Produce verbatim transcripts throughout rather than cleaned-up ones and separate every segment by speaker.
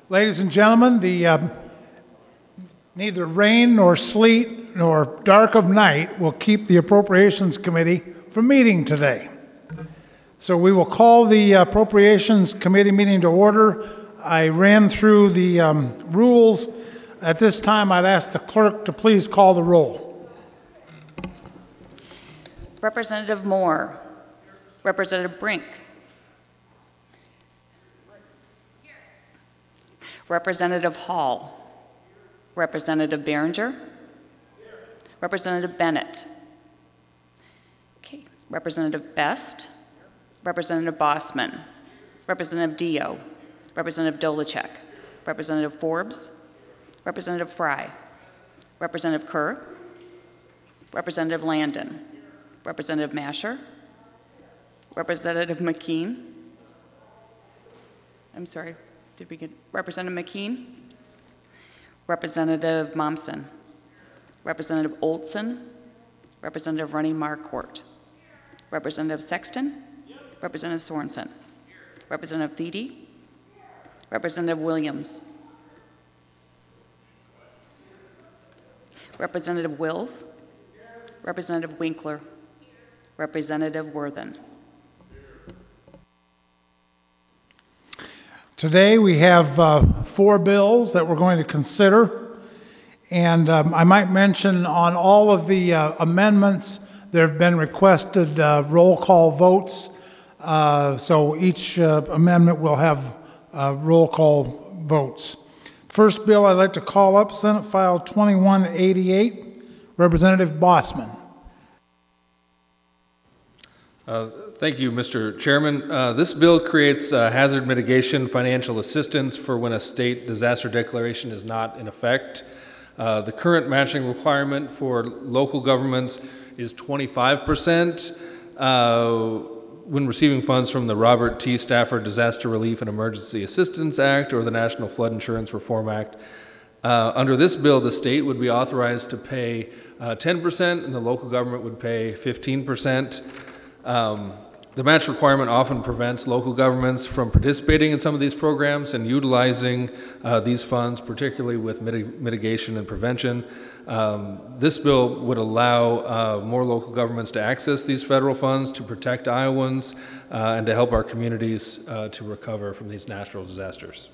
Speaker 1: Ladies and gentlemen, the um, neither rain nor sleet nor dark of night will keep the Appropriations Committee from meeting today. So we will call the Appropriations Committee meeting to order. I ran through the um, rules. At this time, I'd ask the clerk to please call the roll.
Speaker 2: Representative Moore. Representative Brink. Representative Hall. Representative Behringer. Representative Bennett. Okay. Representative Best. Representative Bossman. Representative Dio. Representative Dolacek. Representative Forbes. Representative Fry. Representative Kerr. Representative Landon. Representative Masher. Representative McKean. I'm sorry. Did we get Representative McKean? Representative Momsen. Representative Olson. Representative Running Marquardt. Representative Sexton. Yep. Representative Sorensen. Representative Thede. Representative Williams. Representative Wills. Representative Winkler. Representative Worthen.
Speaker 1: Today we have uh, four bills that we're going to consider, and um, I might mention on all of the uh, amendments there have been requested uh, roll call votes, uh, so each uh, amendment will have uh, roll call votes. First bill I'd like to call up, Senate File twenty-one eighty-eight, Representative Bossman.
Speaker 3: Uh, thank you, Mister Chairman. Uh, this bill creates uh, hazard mitigation financial assistance for when a state disaster declaration is not in effect. Uh, the current matching requirement for local governments is twenty-five percent uh, when receiving funds from the Robert T. Stafford Disaster Relief and Emergency Assistance Act or the National Flood Insurance Reform Act. Uh, under this bill, the state would be authorized to pay uh, ten percent and the local government would pay fifteen percent. Um, the match requirement often prevents local governments from participating in some of these programs and utilizing uh, these funds, particularly with mitig mitigation and prevention. Um, this bill would allow uh, more local governments to access these federal funds to protect Iowans uh, and to help our communities uh, to recover from these natural disasters.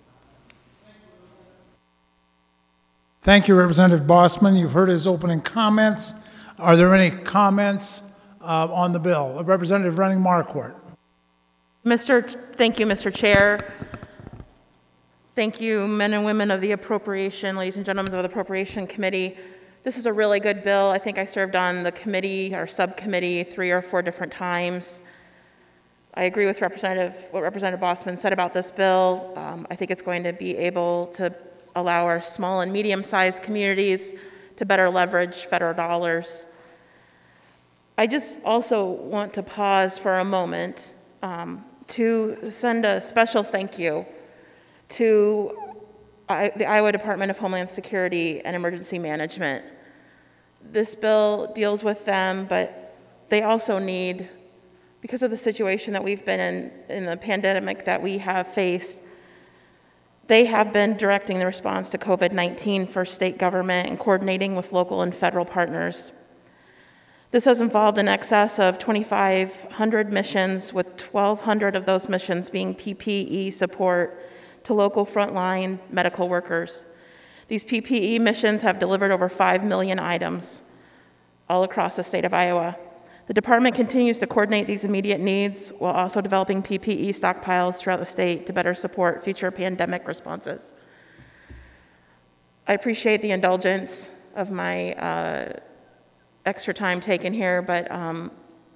Speaker 1: Thank you, Representative Bossman. You've heard his opening comments. Are there any comments Uh, on the bill? Representative Running Marquardt.
Speaker 4: Mister Thank you, Mister Chair. Thank you, men and women of the Appropriation, ladies and gentlemen of the Appropriation Committee. This is a really good bill. I think I served on the committee or subcommittee three or four different times. I agree with Representative what Representative Bossman said about this bill. Um, I think it's going to be able to allow our small and medium-sized communities to better leverage federal dollars. I just also want to pause for a moment um, to send a special thank you to I, the Iowa Department of Homeland Security and Emergency Management. This bill deals with them, but they also need, because of the situation that we've been in, in the pandemic that we have faced, they have been directing the response to COVID nineteen for state government and coordinating with local and federal partners. This has involved in excess of twenty-five hundred missions, with twelve hundred of those missions being P P E support to local frontline medical workers. These P P E missions have delivered over five million items all across the state of Iowa. The department continues to coordinate these immediate needs while also developing P P E stockpiles throughout the state to better support future pandemic responses. I appreciate the indulgence of my uh, extra time taken here, but um,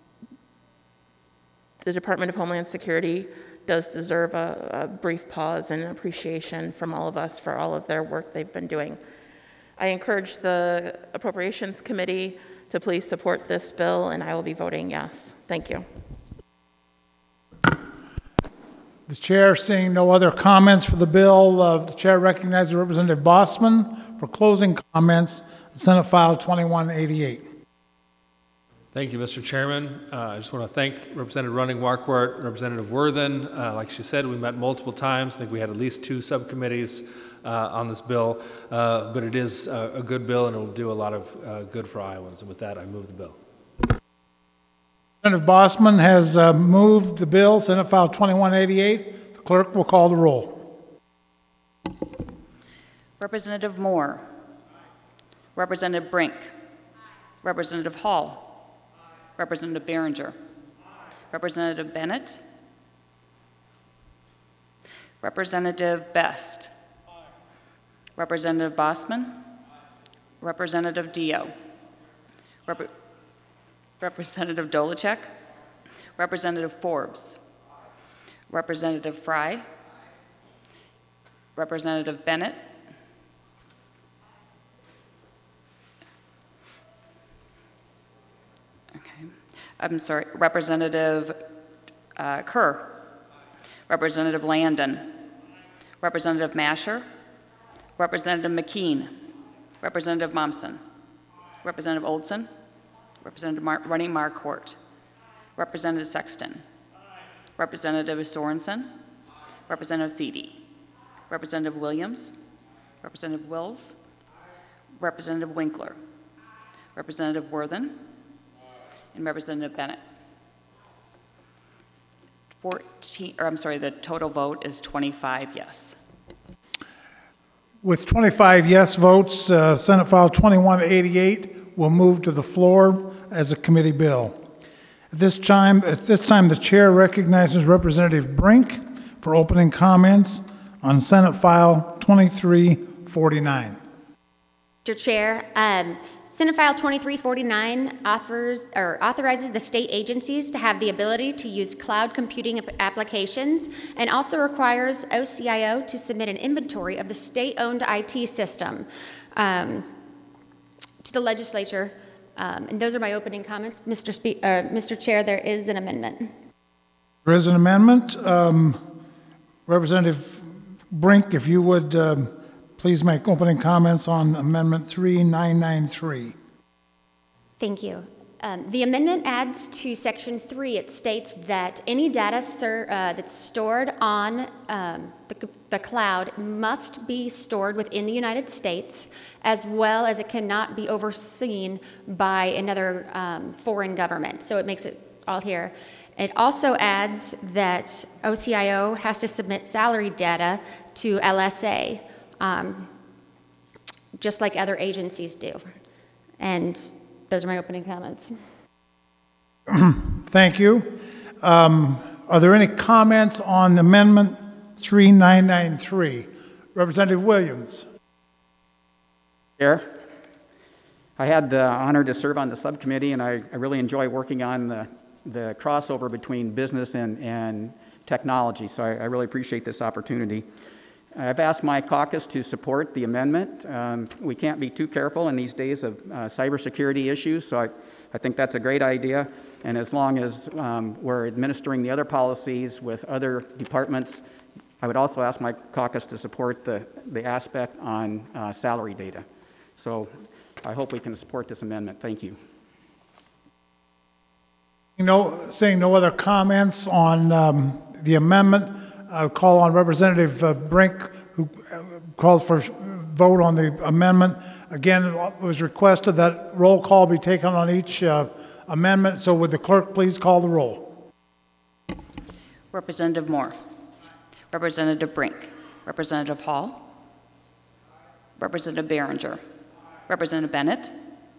Speaker 4: the Department of Homeland Security does deserve a, a brief pause and appreciation from all of us for all of their work they've been doing. I encourage the Appropriations Committee to please support this bill, and I will be voting yes. Thank you.
Speaker 1: The chair, seeing no other comments for the bill, uh, the chair recognizes Representative Bossman for closing comments, Senate File twenty-one eighty-eight.
Speaker 3: Thank you, Mister Chairman. Uh, I just want to thank Representative Running Marquardt, Representative Worthen. Uh, like she said, we met multiple times. I think we had at least two subcommittees uh, on this bill, uh, but it is uh, a good bill and it will do a lot of uh, good for Iowans. And with that, I move the bill.
Speaker 1: Representative Bossman has uh, moved the bill, Senate File twenty-one eighty-eight. The clerk will call the roll.
Speaker 2: Representative Moore. Representative Brink. Representative Hall. Representative Behringer. Representative Bennett. Representative Best. Representative Bossman. Representative Dio. Rep Representative Dolacek. Representative Forbes. Representative Fry. Representative Bennett. I'm sorry, Representative uh, Kerr, Representative Landon, Representative Masher, Representative McKean, Representative Momsen, Representative Oldson, Representative Mar Running Marquardt, Representative Sexton, Representative Sorensen, Representative Thede, Representative Williams, Representative Wills, Representative Winkler, Representative Worthen, and Representative Bennett. fourteen, or I'm sorry, the total vote is twenty-five yes.
Speaker 1: With twenty-five yes votes, uh, Senate File twenty-one eighty-eight will move to the floor as a committee bill. At this time, at this time, the chair recognizes Representative Brink for opening comments on Senate File twenty-three forty-nine.
Speaker 5: Mister Chair, um, Senate File twenty-three forty-nine offers, or authorizes the state agencies to have the ability to use cloud computing applications, and also requires O C I O to submit an inventory of the state-owned I T system um, to the legislature. Um, and those are my opening comments. Mister Spe uh, Mister Chair, there is an amendment.
Speaker 1: There is an amendment. Um, Representative Brink, if you would um, please make opening comments on Amendment three nine nine three.
Speaker 5: Thank you. Um, the amendment adds to Section three. It states that any data ser uh, that's stored on um, the, the cloud must be stored within the United States, as well as it cannot be overseen by another um, foreign government. So it makes it all here. It also adds that O C I O has to submit salary data to L S A. Um, just like other agencies do. And those are my opening comments.
Speaker 1: Thank you. Um, are there any comments on Amendment three nine nine three? Representative Williams.
Speaker 6: Chair, I had the honor to serve on the subcommittee, and I, I really enjoy working on the, the crossover between business and, and technology, so I, I really appreciate this opportunity. I've asked my caucus to support the amendment. Um, we can't be too careful in these days of uh, cybersecurity issues, so I, I think that's a great idea. And as long as um, we're administering the other policies with other departments, I would also ask my caucus to support the, the aspect on uh, salary data. So I hope we can support this amendment. Thank you.
Speaker 1: No, seeing no other comments on um, the amendment, I call on Representative uh, Brink, who uh, calls for vote on the amendment. Again, it was requested that roll call be taken on each uh, amendment. So would the clerk please call the roll?
Speaker 2: Representative Moore. Representative Brink. Representative Hall. Representative Behringer. Representative Bennett.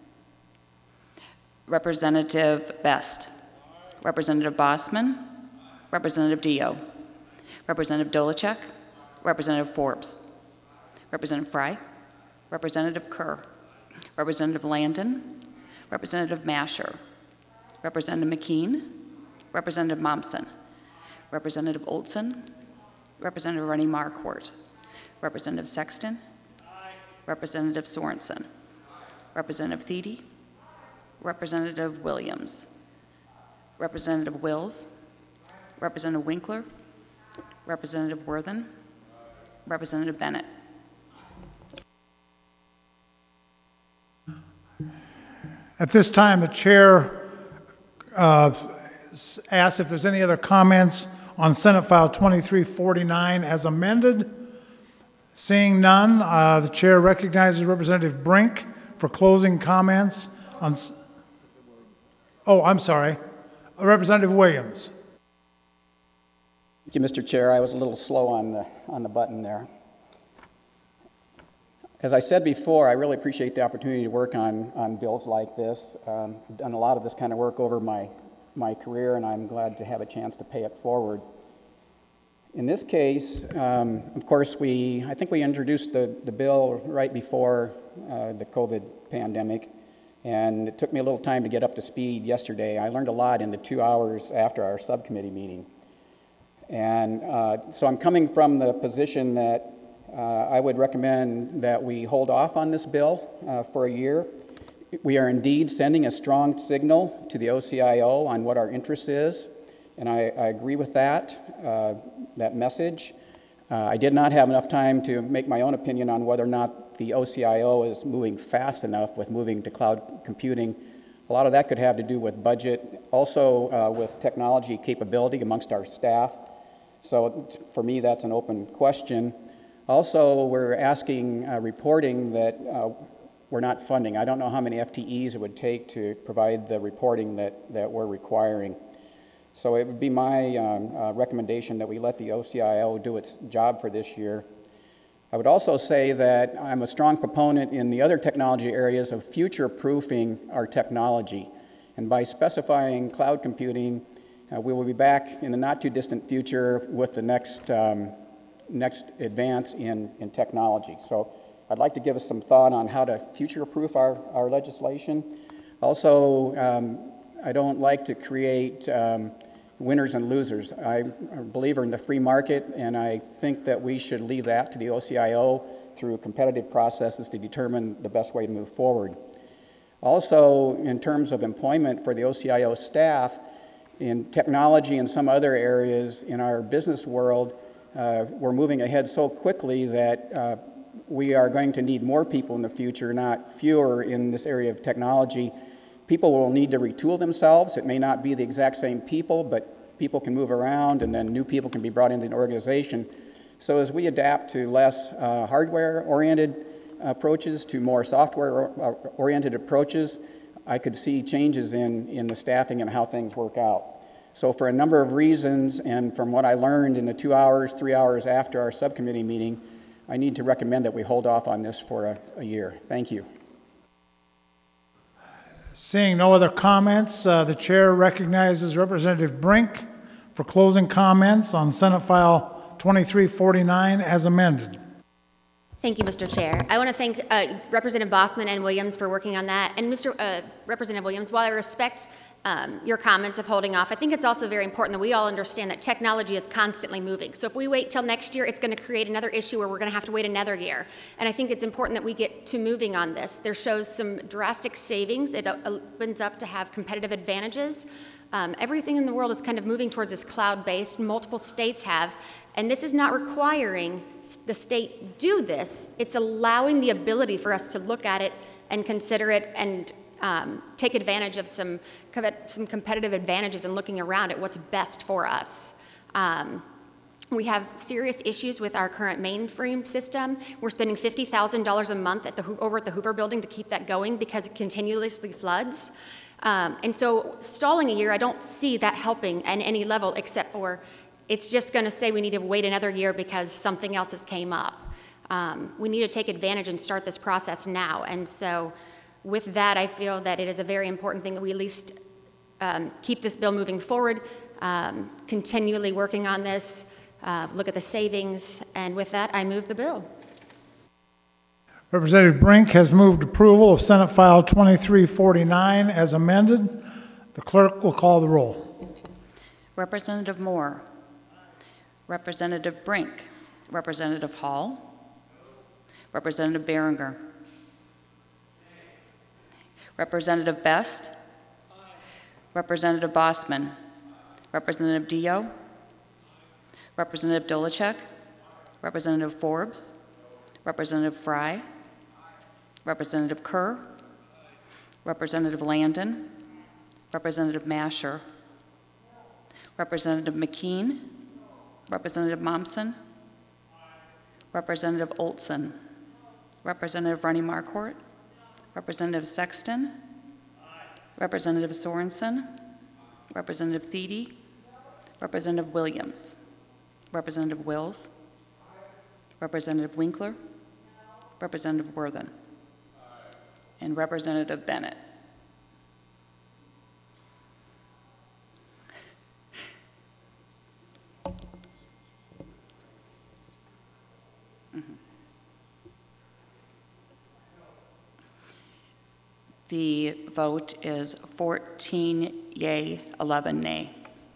Speaker 2: Representative Best. Representative Bossman. Representative Dio. Representative Dolacek, Representative Forbes, Representative Fry, Representative Kerr, Representative Landon, Representative Masher, Representative McKean, Representative Momsen, Representative Oldson, Representative Running Marquardt, Representative Sexton, Representative Sorensen, Representative Thede, Representative Williams, Representative Wills, Representative Winkler, Representative Worthen, Representative Bennett.
Speaker 1: At this time, the chair uh, s- ask if there's any other comments on Senate File twenty-three forty-nine as amended. Seeing none, uh, the chair recognizes Representative Brink for closing comments on, s- oh, I'm sorry, Representative Williams.
Speaker 6: Thank you, Mister Chair. I was a little slow on the, on the button there. As I said before, I really appreciate the opportunity to work on, on bills like this. Um, I've done a lot of this kind of work over my, my career, and I'm glad to have a chance to pay it forward. In this case, um, of course, we, I think we introduced the, the bill right before uh, the COVID pandemic, and it took me a little time to get up to speed yesterday. I learned a lot in the two hours after our subcommittee meeting. And uh, so I'm coming from the position that uh, I would recommend that we hold off on this bill uh, for a year. We are indeed sending a strong signal to the O C I O on what our interest is, and I, I agree with that, uh, that message. Uh, I did not have enough time to make my own opinion on whether or not the O C I O is moving fast enough with moving to cloud computing. A lot of that could have to do with budget, also uh, with technology capability amongst our staff. So for me, that's an open question. Also, we're asking uh, reporting that uh, we're not funding. I don't know how many F T Es it would take to provide the reporting that, that we're requiring. So it would be my um, uh, recommendation that we let the O C I O do its job for this year. I would also say that I'm a strong proponent in the other technology areas of future-proofing our technology. And by specifying cloud computing, Uh, we will be back in the not-too-distant future with the next, um, next advance in, in technology. So I'd like to give us some thought on how to future-proof our, our legislation. Also, um, I don't like to create um, winners and losers. I'm a believer in the free market, and I think that we should leave that to the O C I O through competitive processes to determine the best way to move forward. Also, in terms of employment for the O C I O staff, in technology and some other areas in our business world, uh, we're moving ahead so quickly that uh, we are going to need more people in the future, not fewer, in this area of technology. People will need to retool themselves. It may not be the exact same people, but people can move around, and then new people can be brought into an organization. So as we adapt to less uh, hardware-oriented approaches to more software-oriented approaches, I could see changes in, in the staffing and how things work out. So for a number of reasons, and from what I learned in the two hours, three hours after our subcommittee meeting, I need to recommend that we hold off on this for a, a year. Thank you.
Speaker 1: Seeing no other comments, uh, the chair recognizes Representative Brink for closing comments on Senate File twenty-three forty-nine as amended.
Speaker 5: Thank you, Mister Chair. I want to thank uh, Representative Bossman and Williams for working on that. And Mister Uh, Representative Williams, while I respect um, your comments of holding off, I think it's also very important that we all understand that technology is constantly moving. So if we wait till next year, it's going to create another issue where we're going to have to wait another year. And I think it's important that we get to moving on this. There shows some drastic savings. It opens up to have competitive advantages. Um, everything in the world is kind of moving towards this cloud-based. Multiple states have. And this is not requiring the state do this. It's allowing the ability for us to look at it and consider it and um, take advantage of some, some competitive advantages and looking around at what's best for us. Um, we have serious issues with our current mainframe system. We're spending fifty thousand dollars a month at the, over at the Hoover Building to keep that going because it continuously floods. Um, and so stalling a year, I don't see that helping at any level except for it's just going to say we need to wait another year because something else has came up. Um, we need to take advantage and start this process now. And so with that, I feel that it is a very important thing that we at least um, keep this bill moving forward, um, continually working on this, uh, look at the savings, and with that, I move the bill.
Speaker 1: Representative Brink has moved approval of Senate File twenty-three forty-nine as amended. The clerk will call the roll.
Speaker 2: Representative Moore. Representative Brink. Representative Hall. Representative Behringer. Representative Best. Representative Bossman. Representative Dio. Representative Dolachek. Representative Forbes. Representative Fry. Representative Kerr. Representative Landon. Representative Masher, Representative McKean, Representative Momsen, Representative Olson, Representative Runny Marquardt, Representative Sexton, Representative Sorensen, Representative Thede, Representative Williams, Representative Wills, Representative Winkler, Representative Worthen, and Representative Bennett. The vote is fourteen yea, eleven nay.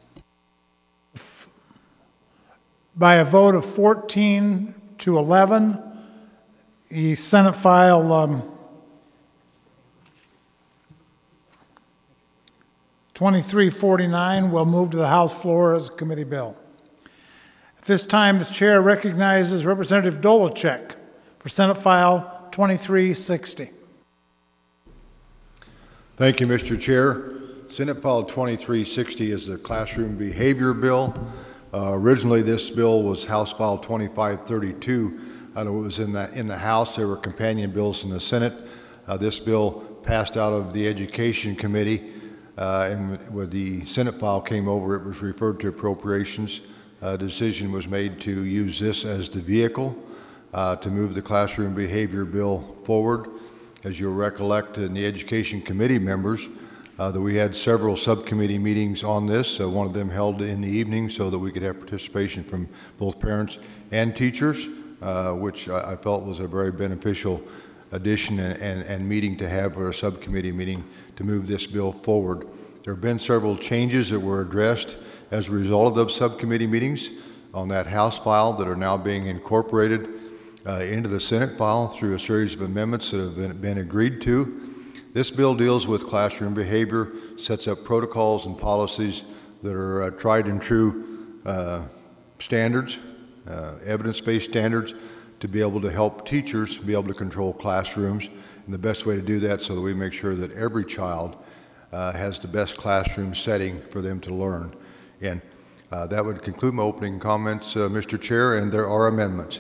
Speaker 1: By a vote of fourteen to eleven, the Senate file um, twenty-three forty-nine will move to the House floor as a committee bill. At this time, the chair recognizes Representative Dolacek for Senate file twenty-three sixty.
Speaker 7: Thank you, Mister Chair. Senate File twenty-three sixty is the classroom behavior bill. Uh, originally, this bill was House File twenty-five thirty-two. I know it was in the, in the House. There were companion bills in the Senate. Uh, this bill passed out of the Education Committee, uh, and when the Senate file came over, it was referred to appropriations. A decision was made to use this as the vehicle uh, to move the classroom behavior bill forward. As you'll recollect, in the Education Committee members, uh, that we had several subcommittee meetings on this, uh, one of them held in the evening so that we could have participation from both parents and teachers, uh, which I, I felt was a very beneficial addition and, and, and meeting to have for a subcommittee meeting to move this bill forward. There have been several changes that were addressed as a result of those subcommittee meetings on that House file that are now being incorporated Uh, into the Senate file through a series of amendments that have been, been agreed to. This bill deals with classroom behavior, sets up protocols and policies that are uh, tried and true uh, standards, uh, evidence-based standards, to be able to help teachers be able to control classrooms. And the best way to do that so that we make sure that every child uh, has the best classroom setting for them to learn. And uh, that would conclude my opening comments, uh, Mister Chair, and there are amendments.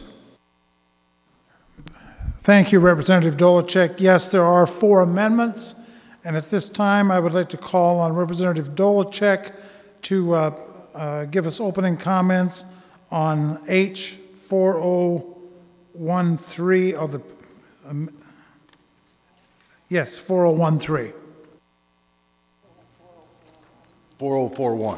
Speaker 1: Thank you, Representative Dolacek. Yes, there are four amendments, and at this time, I would like to call on Representative Dolacek to uh, uh, give us opening comments on H four oh one three of the, um, yes, four oh one three.
Speaker 7: four oh four one.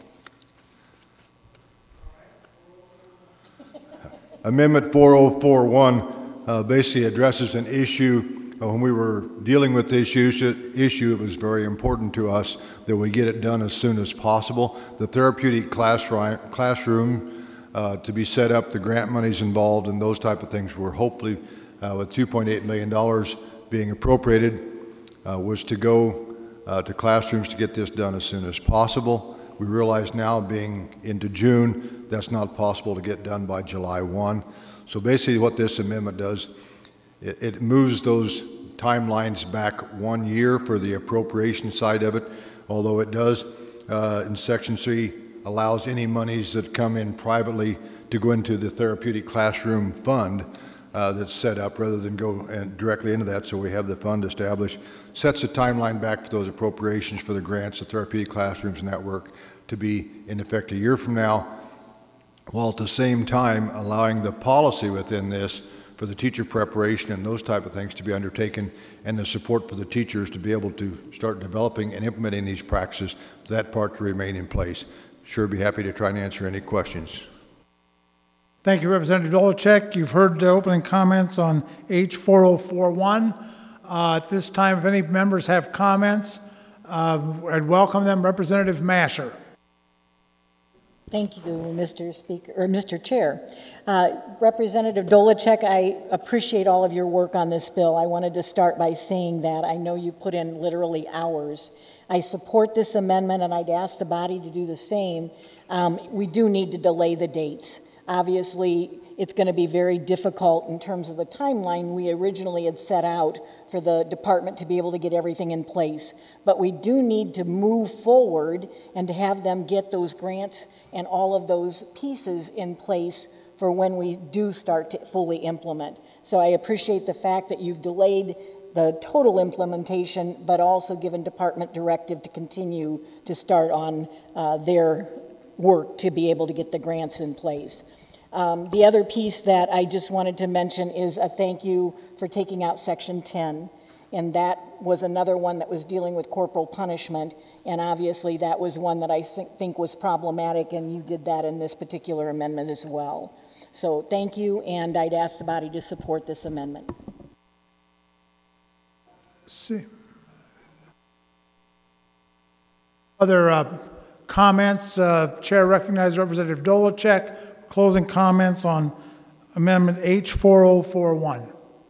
Speaker 7: Amendment four oh four one uh, basically addresses an issue. Uh, when we were dealing with this issue, issue, it was very important to us that we get it done as soon as possible. The therapeutic classroom, classroom uh, to be set up, the grant monies involved, and those type of things were hopefully, uh, with two point eight million dollars being appropriated, uh, was to go uh, to classrooms to get this done as soon as possible. We realize now, being into June, that's not possible to get done by July first. So basically what this amendment does, it, it moves those timelines back one year for the appropriation side of it, although it does, uh, in Section C, allows any monies that come in privately to go into the therapeutic classroom fund uh, that's set up rather than go and directly into that. So we have the fund established, sets a timeline back for those appropriations for the grants, the therapeutic classrooms network, to be in effect a year from now, while at the same time allowing the policy within this for the teacher preparation and those type of things to be undertaken, and the support for the teachers to be able to start developing and implementing these practices, that part to remain in place. Sure, be happy to try and answer any questions.
Speaker 1: Thank you, Representative Dolacek. You've heard the opening comments on H four oh four one. Uh, at this time, if any members have comments, uh, I'd welcome them. Representative Masher.
Speaker 8: Thank you, Mister Speaker, or Mister Chair. Uh, Representative Dolacek, I appreciate all of your work on this bill. I wanted to start by saying that I know you put in literally hours. I support this amendment, and I'd ask the body to do the same. Um, we do need to delay the dates. Obviously, it's going to be very difficult in terms of the timeline we originally had set out for the department to be able to get everything in place. But we do need to move forward and to have them get those grants and all of those pieces in place for when we do start to fully implement. So I appreciate the fact that you've delayed the total implementation, but also given department directive to continue to start on uh, their work to be able to get the grants in place. Um, the other piece that I just wanted to mention is a thank you for taking out section ten. And that was another one that was dealing with corporal punishment. And obviously that was one that I think was problematic, and you did that in this particular amendment as well. So thank you, and I'd ask the body to support this amendment.
Speaker 1: See. Other uh, comments? Uh, Chair recognizes Representative Dolacek. Closing comments on Amendment H four oh four one.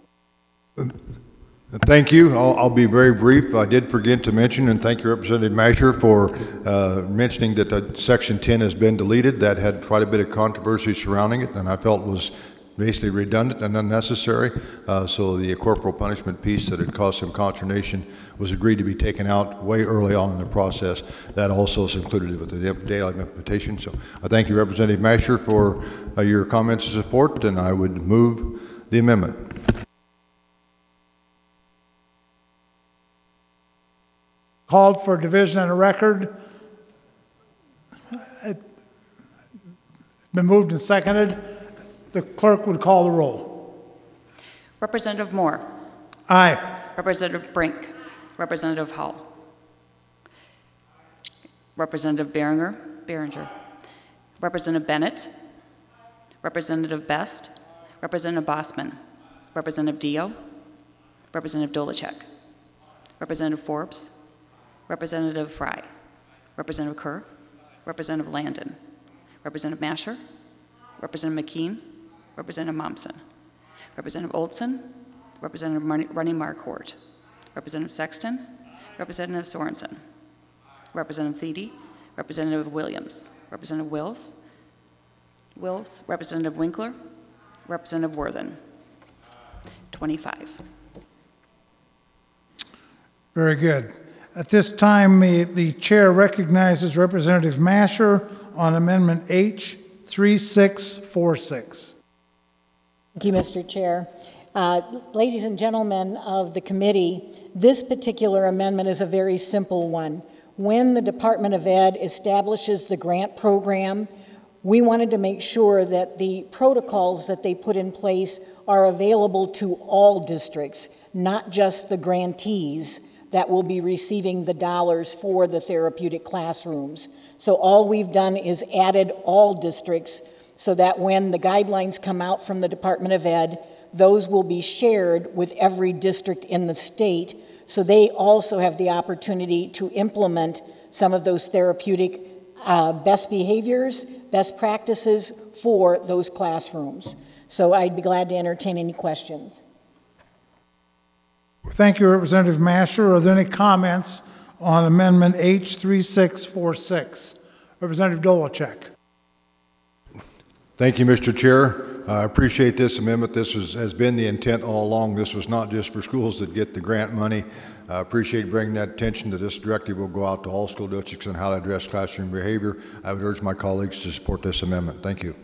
Speaker 7: Thank you. I'll, I'll be very brief. I did forget to mention, and thank you, Representative Masher, for uh, mentioning that uh, Section ten has been deleted. That had quite a bit of controversy surrounding it, and I felt was basically redundant and unnecessary. Uh, so the corporal punishment piece that had caused some consternation was agreed to be taken out way early on in the process. That also is included with the daily implementation. So I thank you, Representative Masher, for uh, your comments and support, and I would move the amendment.
Speaker 1: Called for division and a record. It's been moved and seconded. The clerk would call the roll.
Speaker 2: Representative Moore.
Speaker 1: Aye.
Speaker 2: Representative Brink. Representative Hull. Representative Behringer. Behringer. Representative Bennett. Representative Best. Representative Bossman. Representative Dio. Representative Dolacek. Representative Forbes. Representative Fry. Representative Kerr. Representative Landon. Representative Masher. Representative McKean. Representative Momsen. Representative Olson. Representative Running Marquardt. Representative Sexton. Representative Sorensen. Representative Thede. Representative Williams. Representative Wills. Wills. Representative Winkler. Representative Worthen. twenty-five.
Speaker 1: Very good. At this time, the, the chair recognizes Representative Masher on Amendment H three six four six.
Speaker 8: Thank you, Mister Chair. Uh, ladies and gentlemen of the committee, this particular amendment is a very simple one. When the Department of Ed establishes the grant program, we wanted to make sure that the protocols that they put in place are available to all districts, not just the grantees that will be receiving the dollars for the therapeutic classrooms. So all we've done is added all districts so that when the guidelines come out from the Department of Ed, those will be shared with every district in the state, so they also have the opportunity to implement some of those therapeutic uh, best behaviors, best practices for those classrooms. So I'd be glad to entertain any questions.
Speaker 1: Thank you, Representative Masher. Are there any comments on Amendment H three six four six? Representative Dolacek.
Speaker 7: Thank you, Mister Chair. I appreciate this amendment. This was, has been the intent all along. This was not just for schools that get the grant money. I appreciate bringing that attention that this directive will go out to all school districts on how to address classroom behavior. I would urge my colleagues to support this amendment. Thank you.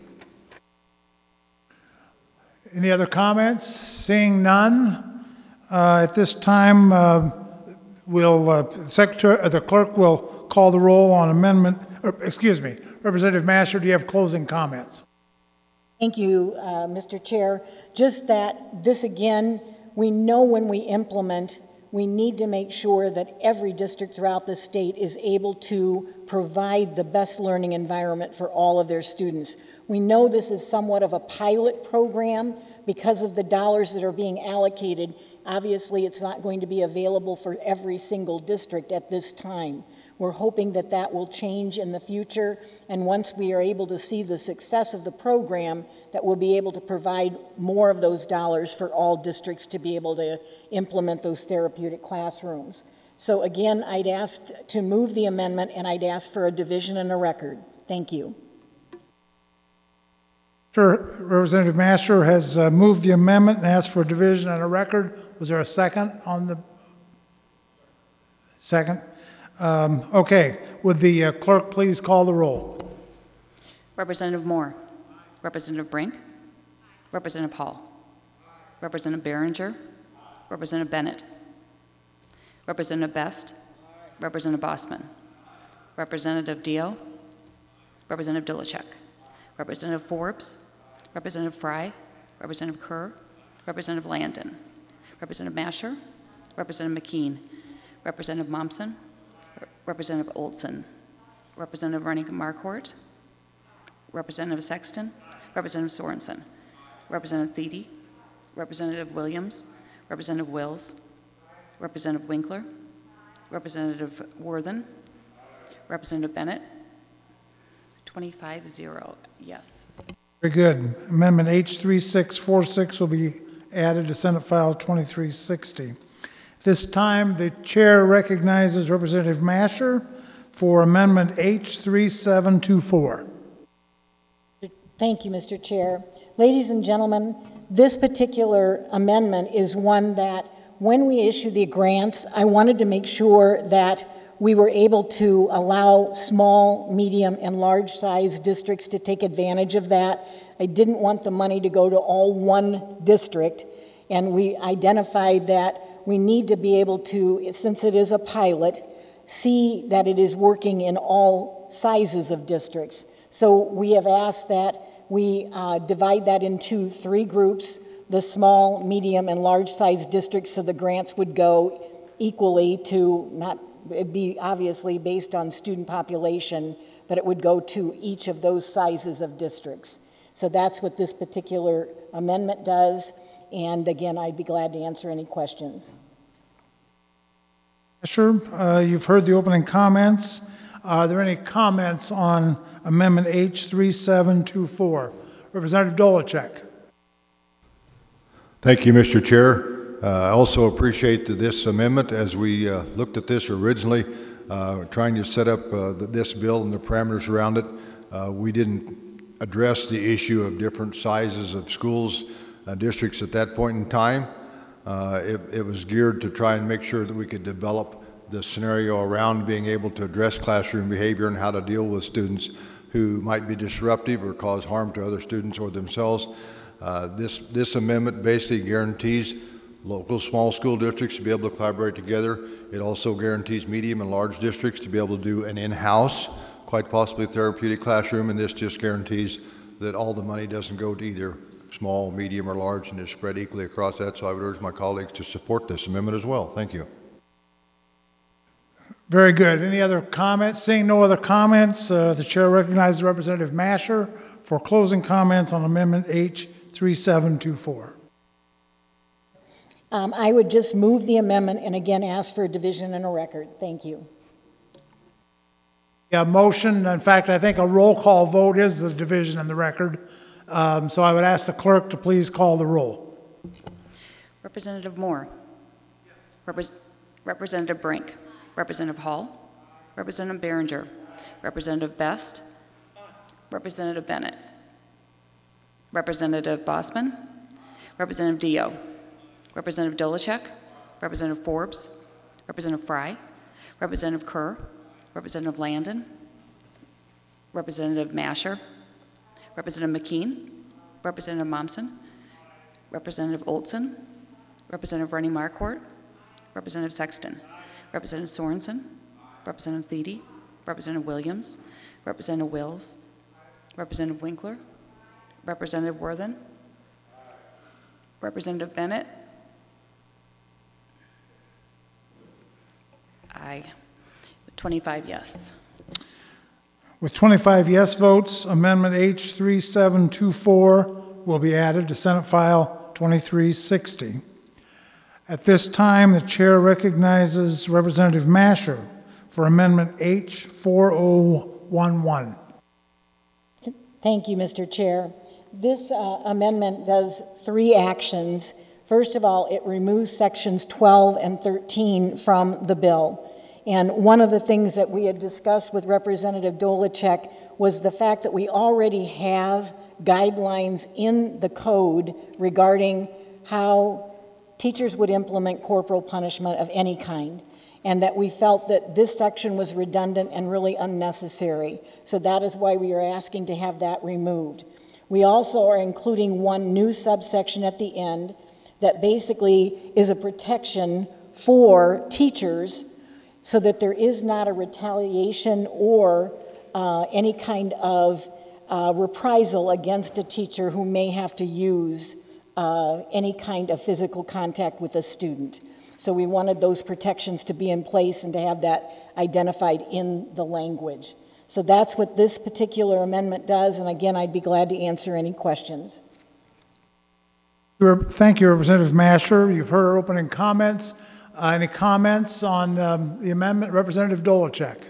Speaker 1: Any other comments? Seeing none, uh, at this time, uh, will uh, Secretary, uh, the clerk will call the roll on amendment. Or, excuse me, Representative Masher, do you have closing comments?
Speaker 8: Thank you, uh, Mister Chair. Just that this again, we know when we implement, we need to make sure that every district throughout the state is able to provide the best learning environment for all of their students. We know this is somewhat of a pilot program because of the dollars that are being allocated. Obviously, it's not going to be available for every single district at this time. We're hoping that that will change in the future, and once we are able to see the success of the program, that we'll be able to provide more of those dollars for all districts to be able to implement those therapeutic classrooms. So again, I'd ask to move the amendment, and I'd ask for a division and a record. Thank you.
Speaker 1: Sure, Representative Masher has uh, moved the amendment and asked for a division and a record. Was there a second on the second? Um, okay, would the uh, clerk please call the roll?
Speaker 2: Representative Moore. Representative Brink. Representative Hall. Representative Behringer. Representative Bennett. Representative Best. Representative Bossman. Representative Dio. Representative Dolachek. Representative Forbes. Representative Fry. Representative Kerr. Representative Landon. Representative Masher. Representative McKean. Representative Momsen. Representative Olson. Representative Vernica Marquardt. Representative Sexton. Representative Sorensen. Representative Thede. Representative Williams. Representative Wills. Representative Winkler. Representative Worthen. Representative Bennett. twenty-five zero, yes.
Speaker 1: Very good. Amendment H three six four six will be added to Senate File twenty-three sixty. This time, the chair recognizes Representative Masher for Amendment H three seven two four.
Speaker 8: Thank you, Mister Chair. Ladies and gentlemen, this particular amendment is one that when we issue the grants, I wanted to make sure that we were able to allow small, medium, and large-size districts to take advantage of that. I didn't want the money to go to all one district, and we identified that we need to be able to, since it is a pilot, see that it is working in all sizes of districts. So we have asked that we uh, divide that into three groups, the small, medium, and large-size districts, so the grants would go equally to, not, it'd be obviously based on student population, but it would go to each of those sizes of districts. So that's what this particular amendment does, and again, I'd be glad to answer any questions.
Speaker 1: Sure, uh, you've heard the opening comments. Are there any comments on Amendment H three seven two four? Representative Dolachek.
Speaker 7: Thank you, Mister Chair. Uh, I also appreciate this amendment. As we uh, looked at this originally, uh, trying to set up uh, this bill and the parameters around it, uh, we didn't address the issue of different sizes of schools, uh, districts at that point in time. Uh, it, it was geared to try and make sure that we could develop the scenario around being able to address classroom behavior and how to deal with students who might be disruptive or cause harm to other students or themselves. Uh, this, this amendment basically guarantees local small school districts to be able to collaborate together. It also guarantees medium and large districts to be able to do an in-house, quite possibly therapeutic classroom, and this just guarantees that all the money doesn't go to either small, medium, or large, and is spread equally across that. So I would urge my colleagues to support this amendment as well. Thank you.
Speaker 1: Very good. Any other comments? Seeing no other comments, uh, the chair recognizes Representative Masher for closing comments on Amendment H three seven two four.
Speaker 8: Um, I would just move the amendment and again ask for a division and a record. Thank you.
Speaker 1: Yeah, motion. In fact, I think a roll call vote is the division in the record. Um, so I would ask the clerk to please call the roll.
Speaker 2: Representative Moore. Yes. Repres Representative Brink. Representative Hall. Representative Behringer. Representative Best. Representative Bennett. Representative Bossman. Representative Dio. Representative Dolachek. Representative Forbes. Representative Fry. Representative Kerr. Representative Landon. Representative Masher. Representative McKean. Representative Momsen. Representative Olson. Representative Vernie Marquardt. Representative Sexton. Representative Sorensen. Representative Thede. Representative Williams. Representative Wills. Representative Winkler. Representative Worthen. Representative Bennett. Aye. twenty-five yes.
Speaker 1: With twenty-five yes votes, Amendment H three seven two four will be added to Senate File twenty-three sixty. At this time, the chair recognizes Representative Masher for Amendment H four oh one one.
Speaker 8: Thank you, Mister Chair. This uh, amendment does three actions. First of all, it removes sections twelve and thirteen from the bill. And one of the things that we had discussed with Representative Dolacek was the fact that we already have guidelines in the code regarding how teachers would implement corporal punishment of any kind, and that we felt that this section was redundant and really unnecessary. So that is why we are asking to have that removed. We also are including one new subsection at the end that basically is a protection for teachers so that there is not a retaliation or uh, any kind of uh, reprisal against a teacher who may have to use uh, any kind of physical contact with a student. So we wanted those protections to be in place and to have that identified in the language. So that's what this particular amendment does, and again, I'd be glad to answer any questions.
Speaker 1: Thank you, Representative Masher. You've heard our opening comments. Uh, any comments on um, the amendment? Representative Dolacek.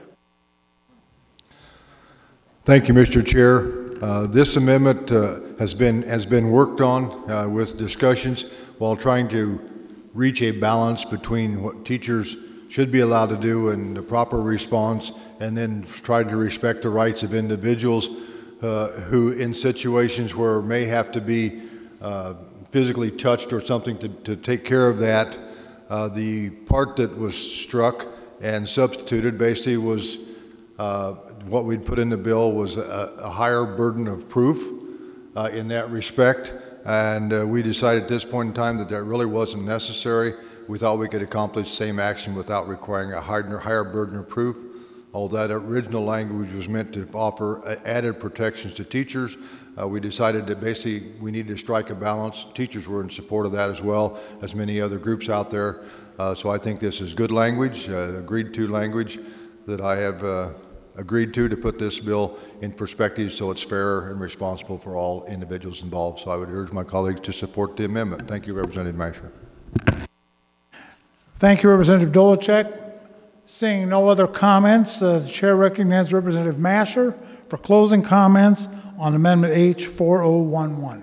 Speaker 7: Thank you, Mister Chair. Uh, this amendment uh, has been has been worked on uh, with discussions while trying to reach a balance between what teachers should be allowed to do and the proper response, and then trying to respect the rights of individuals uh, who, in situations where may have to be uh, physically touched or something to, to take care of that. Uh, the part that was struck and substituted basically was uh, what we'd put in the bill was a, a higher burden of proof uh, in that respect, and uh, we decided at this point in time that that really wasn't necessary. We thought we could accomplish the same action without requiring a higher, higher burden of proof. Although that original language was meant to offer added protections to teachers, uh, we decided that basically we needed to strike a balance. Teachers were in support of that as well as many other groups out there. Uh, so I think this is good language, uh, agreed to language that I have uh, agreed to to put this bill in perspective so it's fair and responsible for all individuals involved. So I would urge my colleagues to support the amendment. Thank you, Representative Masher.
Speaker 1: Thank you, Representative Dolacek. Seeing no other comments, uh, the chair recognizes Representative Masher for closing comments on Amendment H four oh one one.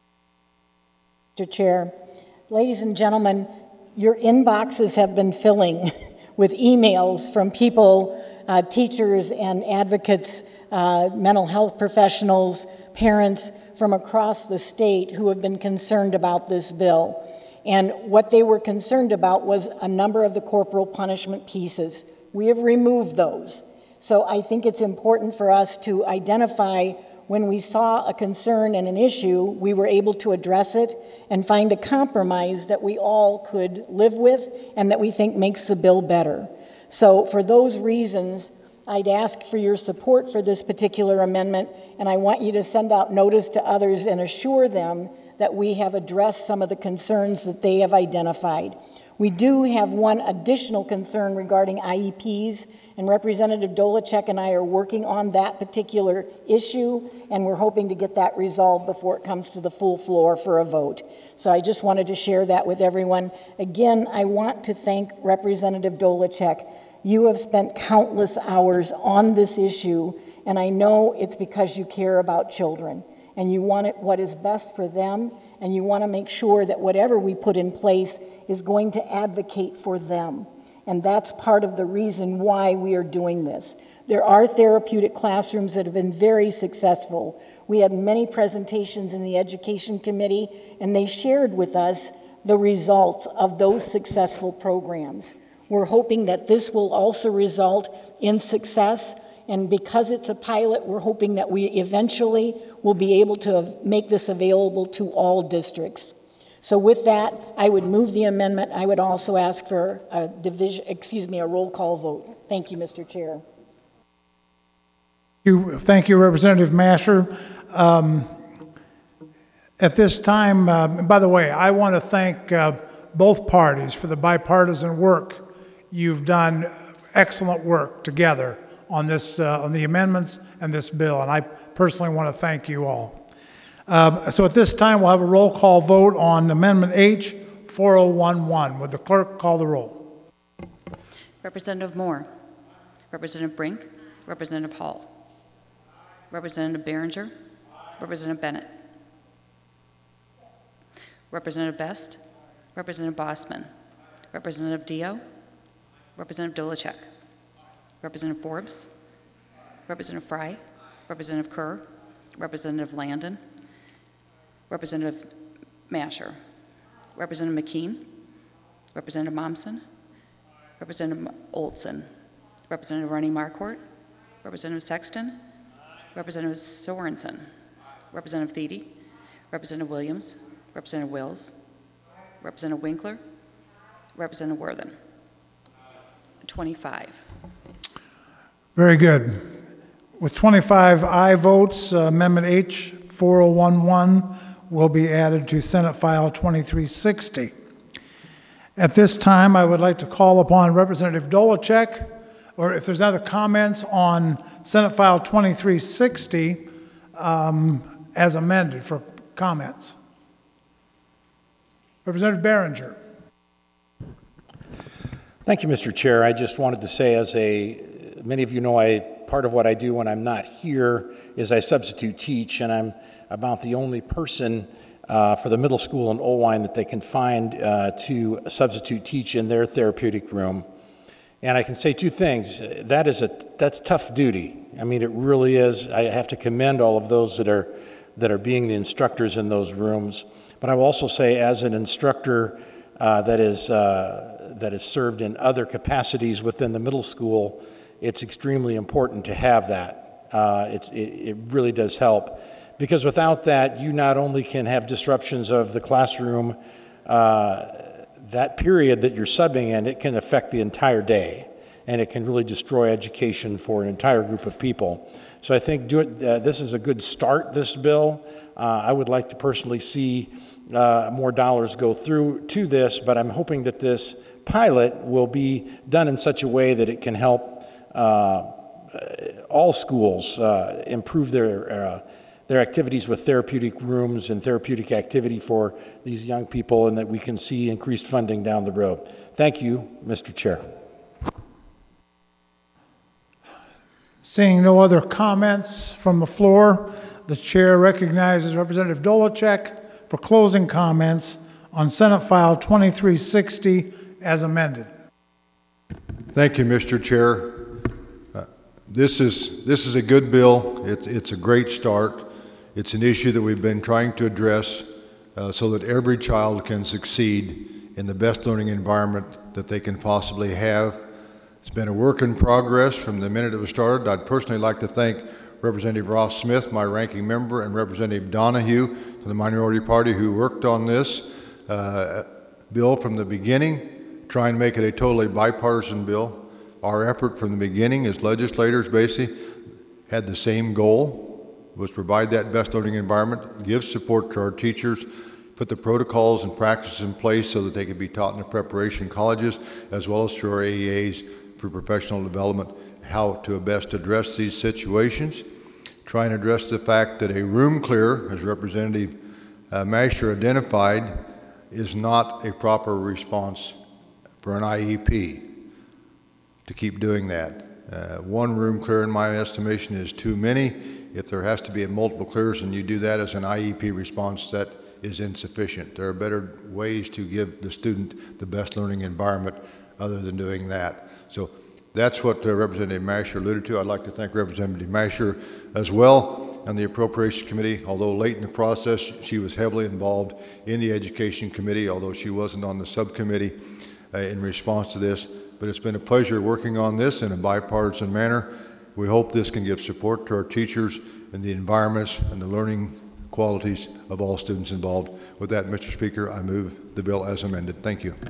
Speaker 8: Mister Chair, ladies and gentlemen, your inboxes have been filling with emails from people, uh, teachers and advocates, uh, mental health professionals, parents from across the state who have been concerned about this bill. And what they were concerned about was a number of the corporal punishment pieces. We have removed those. So I think it's important for us to identify when we saw a concern and an issue, we were able to address it and find a compromise that we all could live with and that we think makes the bill better. So for those reasons, I'd ask for your support for this particular amendment, and I want you to send out notice to others and assure them that we have addressed some of the concerns that they have identified. We do have one additional concern regarding I E Ps, and Representative Dolacek and I are working on that particular issue, and we're hoping to get that resolved before it comes to the full floor for a vote. So I just wanted to share that with everyone. Again, I want to thank Representative Dolacek. You have spent countless hours on this issue, and I know it's because you care about children. And you want it what is best for them, and you want to make sure that whatever we put in place is going to advocate for them. And that's part of the reason why we are doing this. There are therapeutic classrooms that have been very successful. We had many presentations in the Education Committee, and they shared with us the results of those successful programs. We're hoping that this will also result in success. And because it's a pilot, we're hoping that we eventually will be able to make this available to all districts. So with that, I would move the amendment. I would also ask for a division, excuse me, a roll call vote. Thank you, Mister Chair.
Speaker 1: You, thank you, Representative Masher. Um, at this time, uh, by the way, I want to thank uh, both parties for the bipartisan work. You've done excellent work together on this, uh, on the amendments and this bill, and I personally want to thank you all. Um, so at this time, we'll have a roll call vote on Amendment H four oh one one. Would the clerk call the roll?
Speaker 2: Representative Moore, Representative Brink, Representative Hall, Representative Behringer, Representative Bennett, Representative Best, Representative Bossman, Representative Dio, Representative Dolacek, Representative Forbes, Representative Fry, Representative Kerr, Representative Landon, Representative Masher, Representative McKean, Representative Momsen, Representative Olson, Representative Ronnie Marquardt, Representative Sexton, Representative Sorensen, Representative Thede, Representative Williams, Representative Wills, Representative Winkler, Representative Worthen. twenty-five.
Speaker 1: Very good. With twenty-five aye votes, uh, Amendment H four oh one one will be added to Senate File twenty-three sixty. At this time, I would like to call upon Representative Dolacek, or if there's other comments on Senate File twenty-three sixty um, as amended for comments. Representative Behringer.
Speaker 9: Thank you, Mister Chair. I just wanted to say, as a, many of you know, I part of what I do when I'm not here is I substitute teach, and I'm about the only person uh, for the middle school in Owine that they can find uh, to substitute teach in their therapeutic room. And I can say two things. That is a that's tough duty. I mean, it really is. I have to commend all of those that are that are being the instructors in those rooms. But I will also say, as an instructor uh, that is uh, that is served in other capacities within the middle school, it's extremely important to have that. Uh, it's it, it really does help, because without that, you not only can have disruptions of the classroom. Uh, that period that you're subbing in, it can affect the entire day, and it can really destroy education for an entire group of people. So I think do it, uh, this is a good start, this bill. Uh, I would like to personally see uh, more dollars go through to this, but I'm hoping that this pilot will be done in such a way that it can help uh, all schools uh, improve their uh, their activities with therapeutic rooms and therapeutic activity for these young people, and that we can see increased funding down the road. Thank you, Mister Chair.
Speaker 1: Seeing no other comments from the floor, the chair recognizes Representative Dolacek for closing comments on Senate File twenty-three sixty as amended.
Speaker 7: Thank you, Mister Chair. Uh, this is this is a good bill. It's it's a great start. It's an issue that we've been trying to address uh, so that every child can succeed in the best learning environment that they can possibly have. It's been a work in progress from the minute it was started. I'd personally like to thank Representative Ross Smith, my ranking member, and Representative Donahue from the Minority Party, who worked on this uh, bill from the beginning, trying to make it a totally bipartisan bill. Our effort from the beginning as legislators basically had the same goal, was provide that best learning environment, give support to our teachers, put the protocols and practices in place so that they could be taught in the preparation colleges, as well as through our A E As for professional development, how to best address these situations. Try and address the fact that a room clear, as Representative uh, Masher identified, is not a proper response for an I E P to keep doing that. Uh, one room clear, in my estimation, is too many. If there has to be a multiple clears and you do that as an I E P response, that is insufficient. There are better ways to give the student the best learning environment other than doing that. So that's what uh, Representative Masher alluded to. I'd like to thank Representative Masher as well and the Appropriations Committee. Although late in the process, she was heavily involved in the Education Committee, although she wasn't on the subcommittee uh, in response to this. But it's been a pleasure working on this in a bipartisan manner. We hope this can give support to our teachers and the environments and the learning qualities of all students involved. With that, Mister Speaker, I move the bill as amended. Thank you.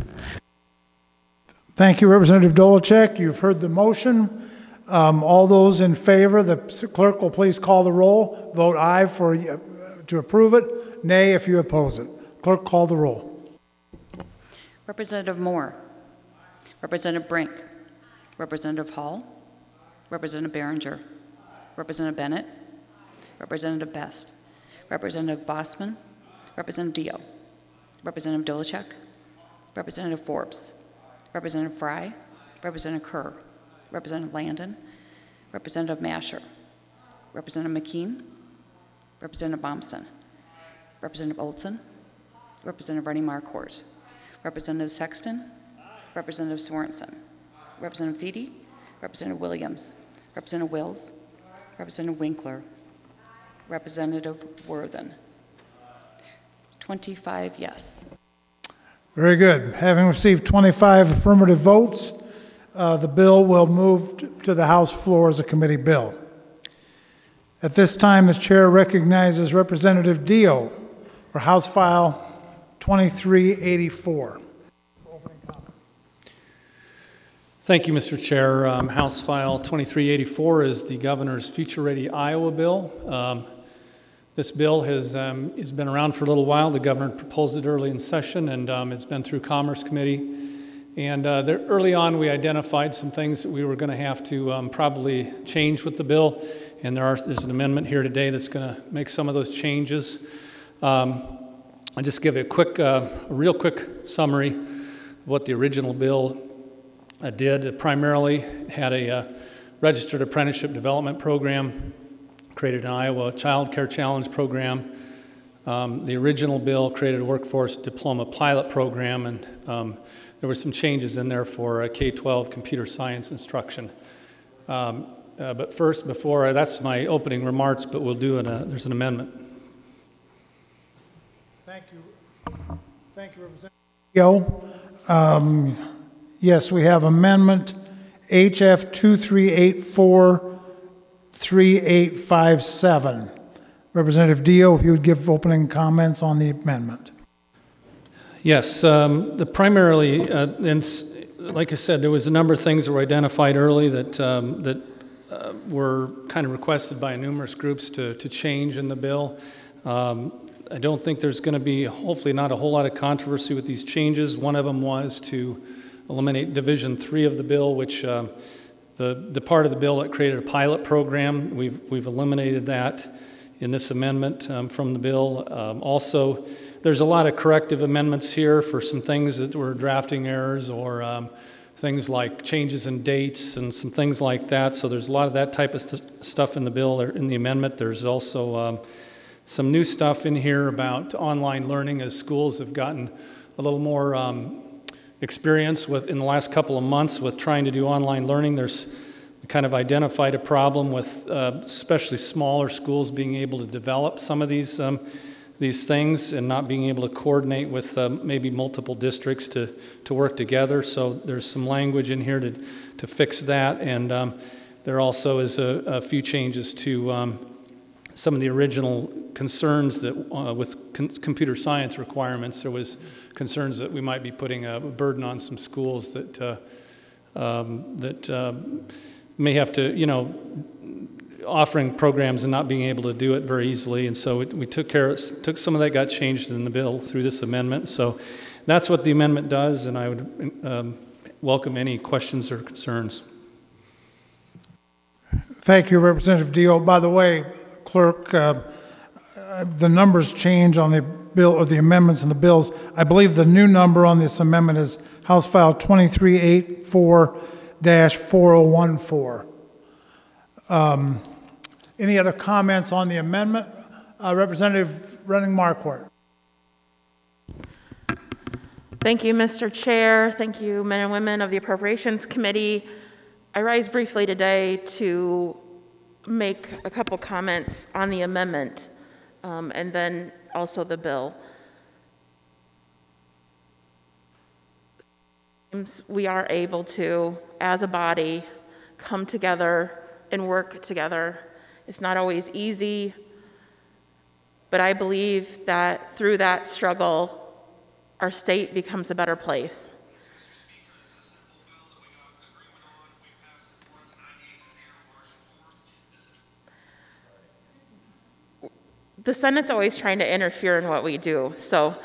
Speaker 1: Thank you, Representative Dolacek. You've heard the motion. Um, all those in favor, the clerk will please call the roll. Vote aye for uh, to approve it, nay if you oppose it. Clerk, call the roll.
Speaker 2: Representative Moore, Representative Brink, Representative Hall, Representative Behringer, Representative Bennett, Representative Best, Representative Bossman, Representative Dio, Representative Dolacek, Representative Forbes, Representative Fry, Representative Kerr, Representative Landon, Representative Masher, Representative McKean, Representative Momsen, Representative Olson, Representative Ronnie Marquardt, Representative Sexton, Representative Sorensen, Representative Thede, Representative Williams. Representative Wills. Representative Winkler. Representative Worthen. twenty-five yes.
Speaker 1: Very good. Having received twenty-five affirmative votes, uh, the bill will move to the House floor as a committee bill. At this time, the chair recognizes Representative Dio for House File twenty-three eighty-four.
Speaker 10: Thank you, Mister Chair. Um, House File twenty-three eighty-four is the Governor's Future Ready Iowa bill. Um, this bill has, um, has been around for a little while. The Governor proposed it early in session, and um, it's been through Commerce Committee. And uh, there, early on, we identified some things that we were going to have to um, probably change with the bill. And there are, there's an amendment here today that's going to make some of those changes. Um, I'll just give you a quick, uh, a real quick summary of what the original bill uh, did. It primarily had a uh, registered apprenticeship development program, created an Iowa Child Care Challenge program. Um, the original bill created a workforce diploma pilot program, and um, there were some changes in there for uh, K twelve computer science instruction. Um, uh, but first, before, uh, that's my opening remarks, but we'll do an, uh, there's an amendment.
Speaker 1: Thank you. Thank you, Representative Dio. Um, yes, we have amendment H F twenty-three eighty-four, thirty-eight fifty-seven. Representative Dio, if you would give opening comments on the amendment.
Speaker 10: Yes, um, the primarily, uh, and like I said, there was a number of things that were identified early that um, that uh, were kind of requested by numerous groups to to change in the bill. Um, I don't think there's going to be, hopefully, not a whole lot of controversy with these changes. One of them was to eliminate Division Three of the bill, which um, the the part of the bill that created a pilot program. We've we've eliminated that in this amendment um, from the bill. Um, also, there's a lot of corrective amendments here for some things that were drafting errors or um, things like changes in dates and some things like that. So there's a lot of that type of st- stuff in the bill or in the amendment. There's also um, some new stuff in here about online learning as schools have gotten a little more um, experience with in the last couple of months with trying to do online learning. There's kind of identified a problem with uh, especially smaller schools being able to develop some of these um, these things and not being able to coordinate with um, maybe multiple districts to to work together. So there's some language in here to to fix that, and um, there also is a, a few changes to um, some of the original concerns that uh, with con- computer science requirements. There was concerns that we might be putting a burden on some schools that uh, um, that uh, may have to, you know, offering programs and not being able to do it very easily. And so it, we took care of, took some of that got changed in the bill through this amendment. So that's what the amendment does, and I would um, welcome any questions or concerns.
Speaker 1: Thank you, Representative Dio. By the way, Clerk, uh, the numbers change on the bill or the amendments and the bills. I believe the new number on this amendment is House File twenty-three eighty-four dash four oh one four. Um, any other comments on the amendment? Uh, Representative Running Marquardt.
Speaker 4: Thank you, Mister Chair. Thank you, men and women of the Appropriations Committee. I rise briefly today to make a couple comments on the amendment um, and then also the bill. We are able to, as a body, come together and work together. It's not always easy, but I believe that through that struggle, our state becomes a better place.
Speaker 11: Mister Speaker, this is a simple bill that we got an agreement on. We passed it once, ninety-eight to zero, March fourth. This is
Speaker 4: The Senate's always trying to interfere in what we do, so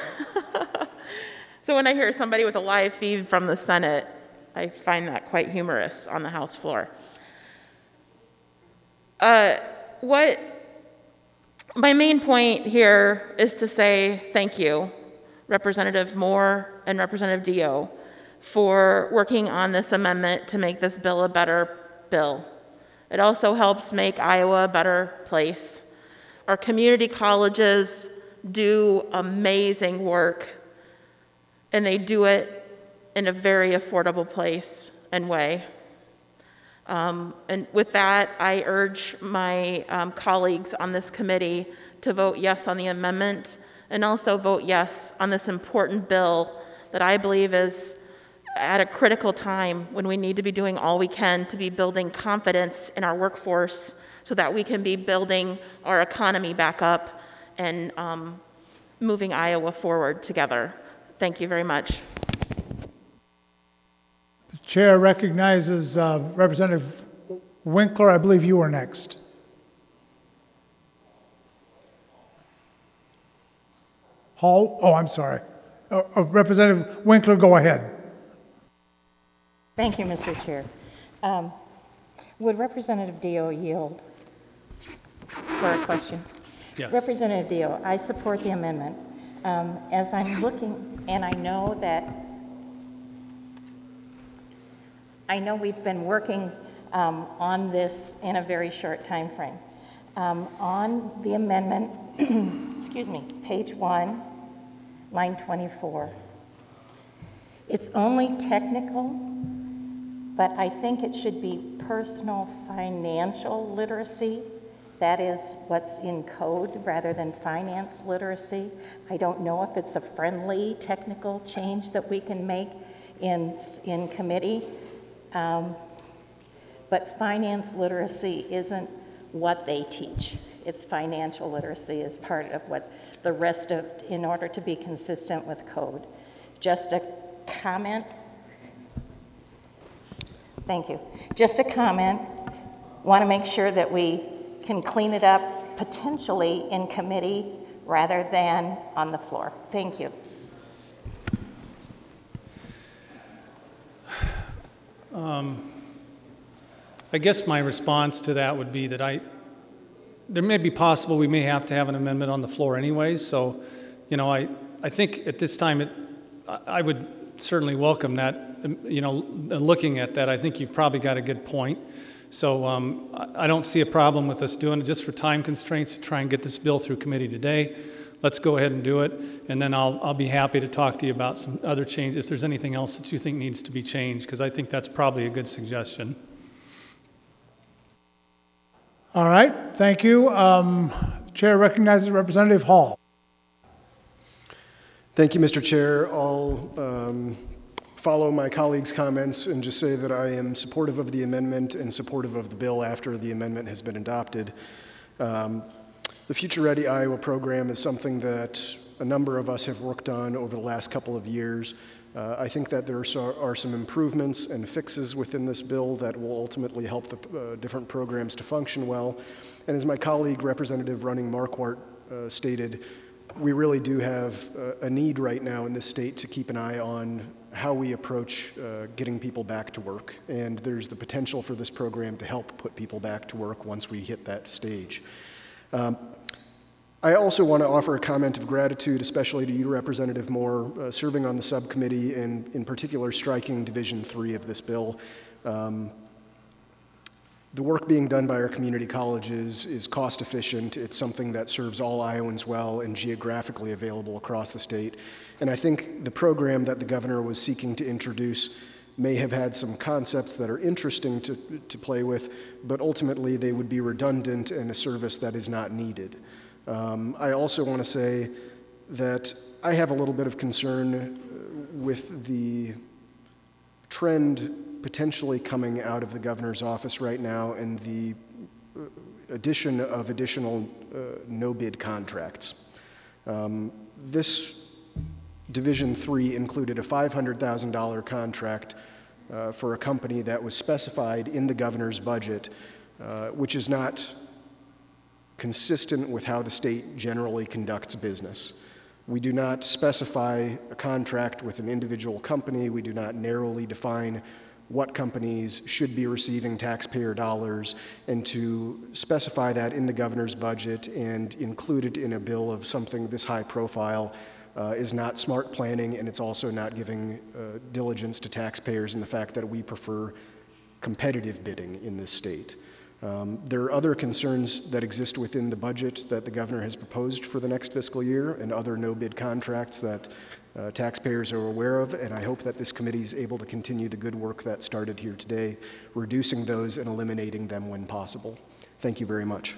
Speaker 4: so when I hear somebody with a live feed from the Senate, I find that quite humorous on the House floor. Uh, what my main point here is to say thank you, Representative Moore and Representative Dio, for working on this amendment to make this bill a better bill. It also helps make Iowa a better place. Our community colleges do amazing work, and they do it in a very affordable place and way. Um, And with that, I urge my um, colleagues on this committee to vote yes on the amendment and also vote yes on this important bill that I believe is at a critical time when we need to be doing all we can to be building confidence in our workforce so that we can be building our economy back up and um, moving Iowa forward together. Thank you very much.
Speaker 1: The chair recognizes uh, Representative Winkler. I believe you were next. Hall? Oh, I'm sorry. Uh, uh, Representative Winkler, go ahead.
Speaker 8: Thank you, Mister Chair. Um, Would Representative Dio yield for a question?
Speaker 10: Yes.
Speaker 8: Representative Dio, I support the amendment. Um, As I'm looking, and I know that, I know we've been working um, on this in a very short time frame. Um, On the amendment, excuse me, page one, line twenty-four. It's only technical, but I think it should be personal financial literacy. That is what's in code rather than finance literacy. I don't know if it's a friendly technical change that we can make in, in committee. Um, but finance literacy isn't what they teach. It's financial literacy as part of what the rest of, in order to be consistent with code. Just a comment. Thank you. Just a comment. Want to make sure that we can clean it up potentially in committee rather than on the floor. Thank you.
Speaker 10: Um, I guess my response to that would be that I, there may be possible we may have to have an amendment on the floor anyways. So, you know, I, I think at this time, it, I I would certainly welcome that, you know, looking at that. I think you've probably got a good point. So um, I I don't see a problem with us doing it just for time constraints to try and get this bill through committee today. Let's go ahead and do it, and then I'll, I'll be happy to talk to you about some other changes, if there's anything else that you think needs to be changed, because I think that's probably a good suggestion.
Speaker 1: All right, thank you. Um, the chair recognizes Representative Hall.
Speaker 12: Thank you, Mister Chair. I'll um, follow my colleagues' comments and just say that I am supportive of the amendment and supportive of the bill after the amendment has been adopted. Um, the Future Ready Iowa program is something that a number of us have worked on over the last couple of years. Uh, I think that there are, so, are some improvements and fixes within this bill that will ultimately help the uh, different programs to function well. And as my colleague, Representative Running Marquardt, uh, stated, we really do have uh, a need right now in this state to keep an eye on how we approach uh, getting people back to work. And there's the potential for this program to help put people back to work once we hit that stage. Um, I also want to offer a comment of gratitude, especially to you, Representative Moore, uh, serving on the subcommittee and in particular striking Division three of this bill. Um, the work being done by our community colleges is cost efficient. It's something that serves all Iowans well and geographically available across the state. And I think the program that the governor was seeking to introduce may have had some concepts that are interesting to, to play with, but ultimately they would be redundant and a service that is not needed. Um, I also want to say that I have a little bit of concern with the trend potentially coming out of the governor's office right now and the addition of additional uh, no-bid contracts. Um, this Division three included a five hundred thousand dollar contract uh, for a company that was specified in the governor's budget, uh, which is not consistent with how the state generally conducts business. We do not specify a contract with an individual company. We do not narrowly define what companies should be receiving taxpayer dollars, and to specify that in the governor's budget and include it in a bill of something this high profile uh, is not smart planning, and it's also not giving uh, diligence to taxpayers in the fact that we prefer competitive bidding in this state. Um, there are other concerns that exist within the budget that the governor has proposed for the next fiscal year and other no-bid contracts that uh, taxpayers are aware of, and I hope that this committee is able to continue the good work that started here today, reducing those and eliminating them when possible. Thank you very much.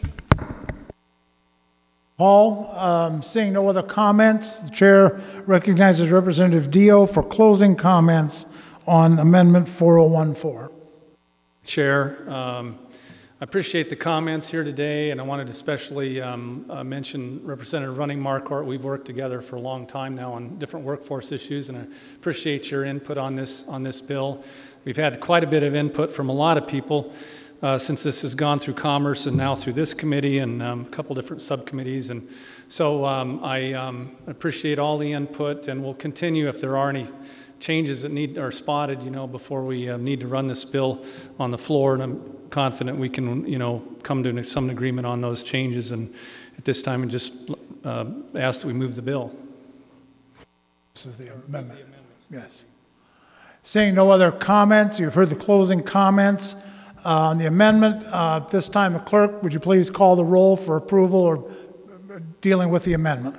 Speaker 1: Paul, um, seeing no other comments, the chair recognizes Representative Dio for closing comments on Amendment four oh one four.
Speaker 10: Chair, um, I appreciate the comments here today, and I wanted to especially um, uh, mention Representative Running Marquardt. We've worked together for a long time now on different workforce issues, and I appreciate your input on this on this bill. We've had quite a bit of input from a lot of people uh, since this has gone through Commerce and now through this committee and um, a couple different subcommittees. And so um, I um, appreciate all the input, and we'll continue if there are any changes that need are spotted, you know, before we uh, need to run this bill on the floor. And I'm confident we can, you know, come to some agreement on those changes. And at this time, and just uh, ask that we move the bill.
Speaker 1: This is the amendment. Yes. Seeing no other comments, you've heard the closing comments uh, on the amendment. Uh, at this time, the clerk, would you please call the roll for approval or dealing with the amendment?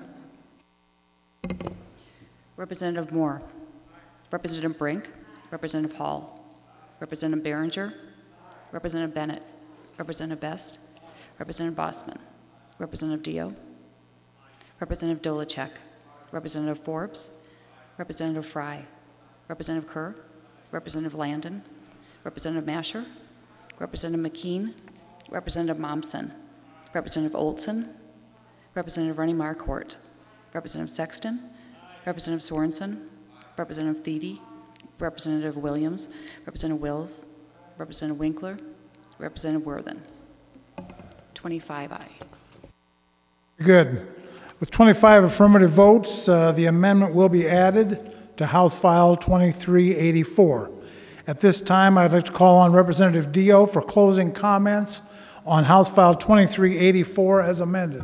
Speaker 2: Representative Moore. Representative Brink. Representative Hall. Representative Behringer. Representative Bennett. Representative Best. Representative Bossman. Representative Dio. Representative Dolacek. Representative Forbes. Representative Fry. Representative Kerr. Representative Landon. Representative Masher. Representative McKean. Representative Momsen. Representative Olson. Representative Running Marquardt. Representative Sexton. Representative Sorensen. Representative Thede. Representative Williams. Representative Wills. Representative Winkler. Representative Worthen. twenty-five aye.
Speaker 1: Good. With twenty-five affirmative votes, uh, the amendment will be added to House File twenty-three eighty-four. At this time, I'd like to call on Representative Dio for closing comments on House File twenty-three eighty-four as amended.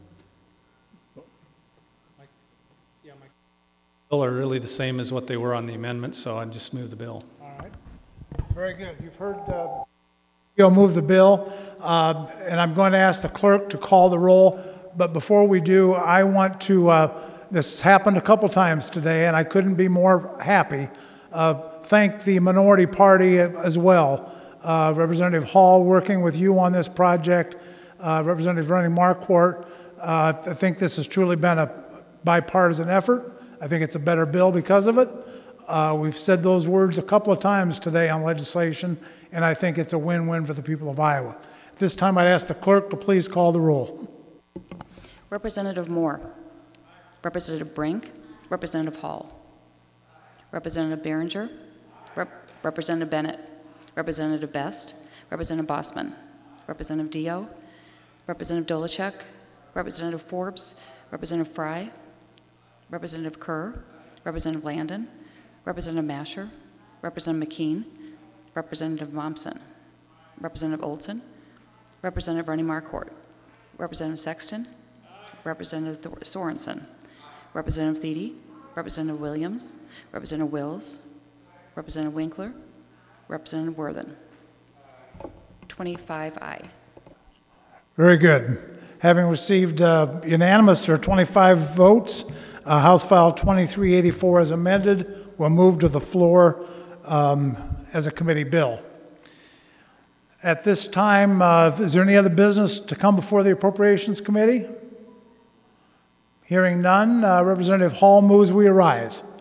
Speaker 10: Bill are really the same as what they were on the amendment, so I just move the bill.
Speaker 1: All right. Very good. You've heard uh, Dio move the bill, uh, and I'm going to ask the clerk to call the roll. But before we do, I want to, uh, this happened a couple times today, and I couldn't be more happy. Uh, thank the minority party as well. Uh, Representative Hall working with you on this project, uh, Representative Running Marquardt. Uh, I think this has truly been a bipartisan effort. I think it's a better bill because of it. Uh, we've said those words a couple of times today on legislation, and I think it's a win-win for the people of Iowa. At this time, I'd ask the clerk to please call the roll.
Speaker 2: Representative Moore. Representative Brink. Representative Hall. Representative Behringer. Rep Representative Bennett. Representative Best. Representative Bossman. Representative Dio. Representative Dolacek. Representative Forbes. Representative Fry. Representative Kerr. Representative Landon. Representative Masher. Representative McKean. Representative Momsen. Representative Olson. Representative Running Marquardt. Representative Sexton. Representative Th Sorensen. Representative Thede. Representative Williams. Representative Wills. Representative Winkler. Representative Worthen. twenty-five aye.
Speaker 1: Very good. Having received uh, unanimous or twenty-five votes, uh, House File twenty-three eighty-four as amended will move to the floor um, as a committee bill. At this time, uh, is there any other business to come before the Appropriations Committee? Hearing none, uh, Representative Hall moves we arise.